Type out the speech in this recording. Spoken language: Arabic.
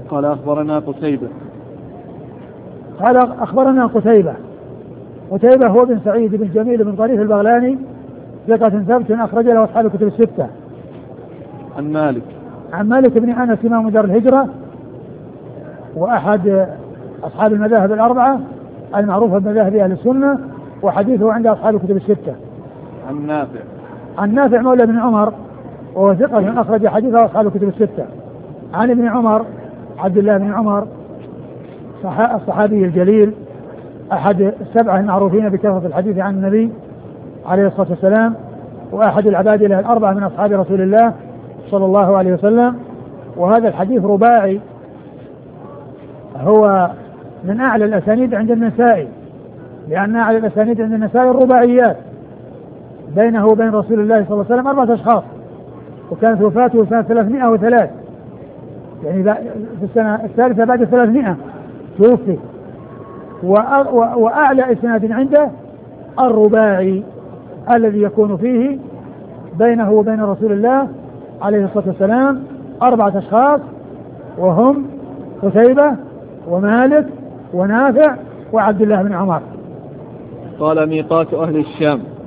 قال أخبرنا قتيبة. قال أخبرنا قتيبة هو بن سعيد بن جميل بن طريف البغلاني ثقة ثبت أخرج له أصحاب الكتب الستة. عن مالك بن أنس إمام دار الهجرة وأحد أصحاب المذاهب الأربعة المعروفة بمذاهب أهل السنة، وحديثه عند أصحاب الكتب الستة. عن نافع مولى بن عمر وهو ثقة أخرج حديثه أصحاب الكتب الستة. عن ابن عمر عبد الله بن عمر الصحابي الجليل أحد السبعة المعروفين بكثرة الحديث عن النبي عليه الصلاة والسلام، وأحد العبادلة الأربعة من أصحاب رسول الله صلى الله عليه وسلم. وهذا الحديث رباعي، هو من أعلى الأسانيد عند النسائي، لأن أعلى الأسانيد عند النسائي الرباعيات، بينه وبين رسول الله صلى الله عليه وسلم 4 أشخاص، وكانت وفاته سنة 303، يعني في السنة الثالثة بعد 300 توفي. وأعلى إسناد عنده الرباعي الذي يكون فيه بينه وبين رسول الله عليه الصلاة والسلام 4 أشخاص، وهم قتيبة ومالك ونافع وعبد الله بن عمر. قال ميقات أهل الشام.